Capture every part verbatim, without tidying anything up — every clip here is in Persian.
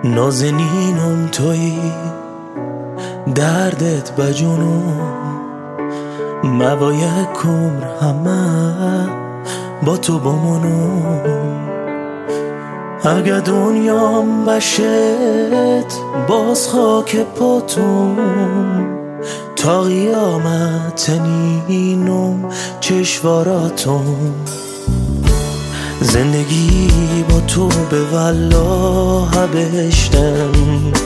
نازنینم تویی، دردت بجونم، موای کمر همه با تو بمونم. اگه دنیام بشت باز خاک پاتون، تا قیامت نینم چشواراتون. زندگی با تو به والله بهشتم،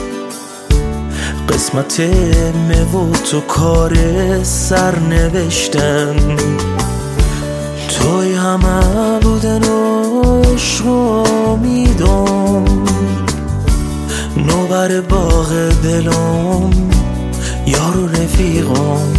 قسمت مه و تو کار سر نوشتم. توی همه بودن و عشق و امیدم، نوبر باغ دلم یار و رفیقم.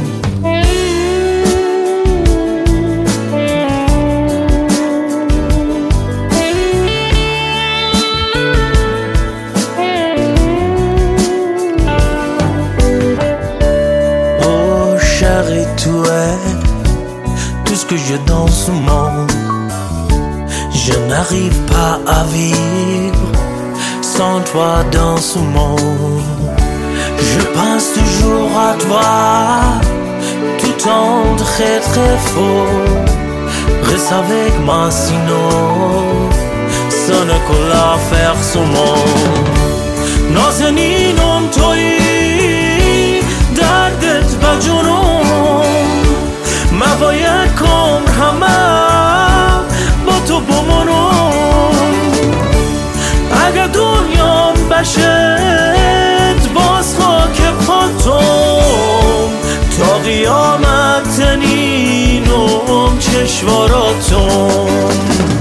Tu es tout ce que je dans ce monde. Je n'arrive pas à vivre sans toi dans ce monde. Je pense toujours à toi, tout en très très fort. Reste avec moi sinon ça ne colle à faire ce monde. نازنینم تویی، دردت بجونم، موای کمر همه با تو بمونم. اگه دنیام بشت باز خاک پاتم، تا قیامت نینم چشواراتم.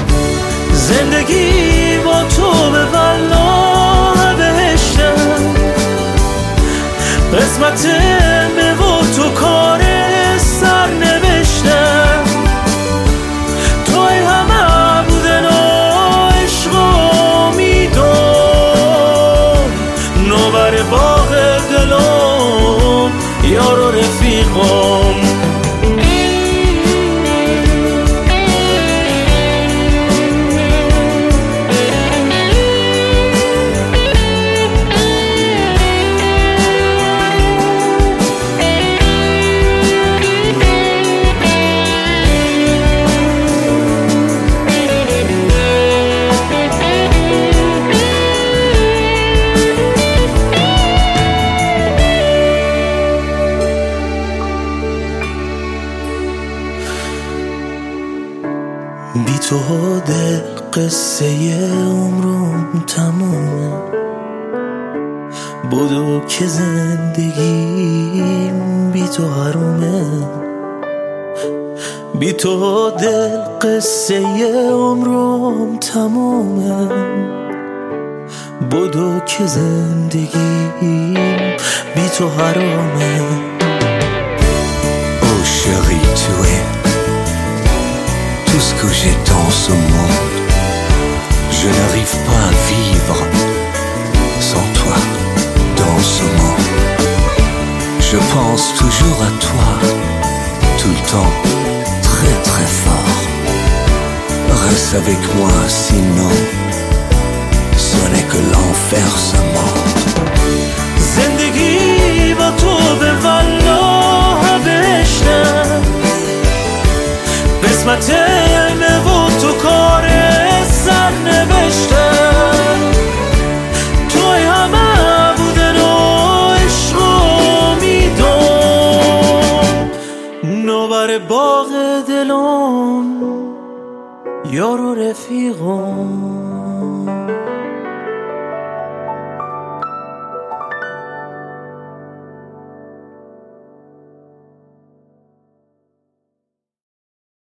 زندگی با تو به والله بهشتم، قسمت مه و تو کار سر نوشتم. توی همه بودن و عشق و امیدم، نوبر باغ دلم یار و رفیقم. بی تو دل قصه عمرم تمومه. بدو که زندگیم بی تو حرومه. بی تو دل قصه عمرم تمومه. بدو که زندگیم بی تو حرامه. Oh chérie, tu es tout ce que j'ai dans ce monde. Je n'arrive pas à vivre sans toi dans ce monde. Je pense toujours à toi, tout le temps, très très fort. Reste avec moi, sinon ce n'est que l'enfer ce monde. زندگی با تو به والله بهشتم، قسمت مه و تو کار سر نوشتم. توی همه بودن و عشق و امیدم، نوبر باغ دلم یار و رفیقم.